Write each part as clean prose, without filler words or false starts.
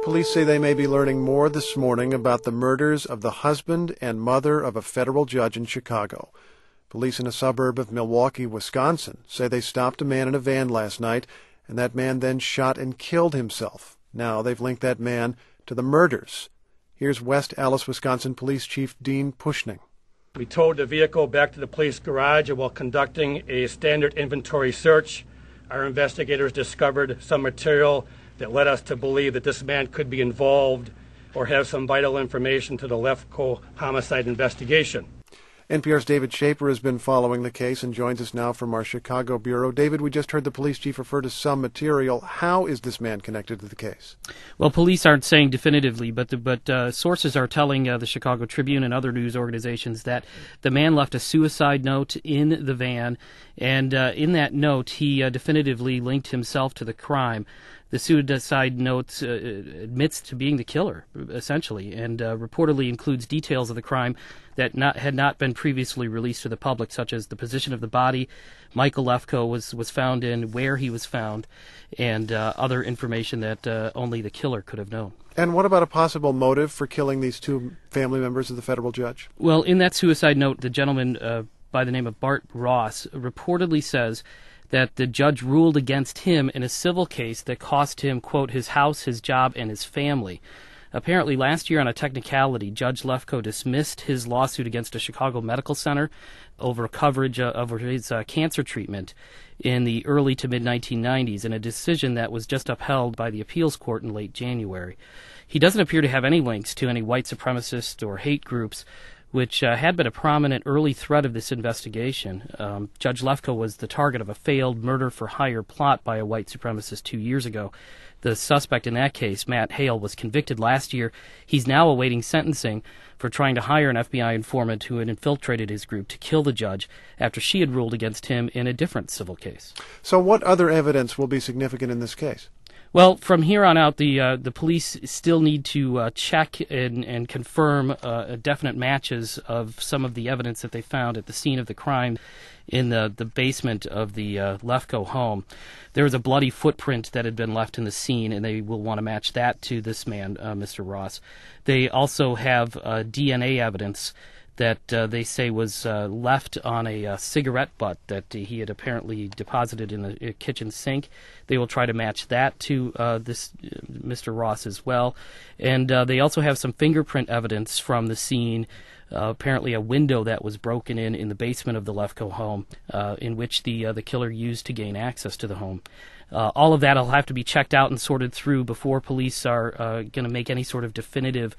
Police say they may be learning more this morning about the murders of the husband and mother of a federal judge in Chicago. Police in a suburb of Milwaukee, Wisconsin, say they stopped a man in a van last night, and that man then shot and killed himself. Now they've linked that man to the murders. Here's West Allis, Wisconsin Police Chief Dean Pushning. We towed the vehicle back to the police garage, and while conducting a standard inventory search, our investigators discovered some material that led us to believe that this man could be involved or have some vital information to the Lefkoe homicide investigation. NPR's David Shaper has been following the case and joins us now from our Chicago bureau. David, we just heard the police chief refer to some material. How is this man connected to the case? Well, police aren't saying definitively, but sources are telling the Chicago Tribune and other news organizations that the man left a suicide note in the van, and in that note he definitively linked himself to the crime. The suicide note admits to being the killer, essentially, and reportedly includes details of the crime that had not been previously released to the public, such as the position of the body Michael Lefkoe was found in, where he was found, and other information that only the killer could have known. And what about a possible motive for killing these two family members of the federal judge? Well, in that suicide note, the gentleman by the name of Bart Ross reportedly says that the judge ruled against him in a civil case that cost him, quote, his house, his job, and his family. Apparently, last year on a technicality, Judge Lefkoe dismissed his lawsuit against a Chicago medical center over coverage of his cancer treatment in the early to mid-1990s, in a decision that was just upheld by the appeals court in late January. He doesn't appear to have any links to any white supremacist or hate groups, which had been a prominent early thread of this investigation. Judge Lefkoe was the target of a failed murder-for-hire plot by a white supremacist 2 years ago. The suspect in that case, Matt Hale, was convicted last year. He's now awaiting sentencing for trying to hire an FBI informant who had infiltrated his group to kill the judge after she had ruled against him in a different civil case. So what other evidence will be significant in this case? Well, from here on out, the police still need to check and confirm definite matches of some of the evidence that they found at the scene of the crime in the basement of the Lefkoe home. There was a bloody footprint that had been left in the scene, and they will want to match that to this man, Mr. Ross. They also have DNA evidence that they say was left on a cigarette butt that he had apparently deposited in the kitchen sink. They will try to match that to this Mr. Ross as well. And they also have some fingerprint evidence from the scene, apparently a window that was broken in the basement of the Lefkoe home, in which the killer used to gain access to the home. All of that will have to be checked out and sorted through before police are going to make any sort of definitive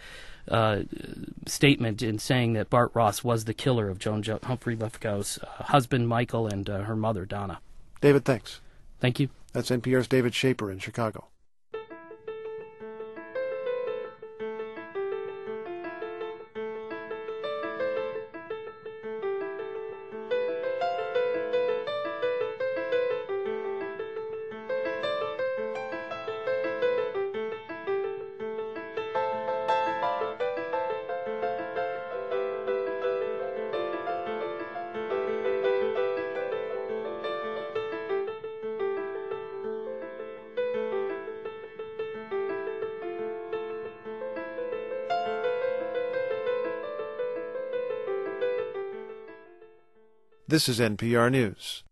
statement in saying that Bart Ross was the killer of Joan Humphrey Lefkoe's husband, Michael, and her mother, Donna. David, thanks. Thank you. That's NPR's David Shaper in Chicago. This is NPR News.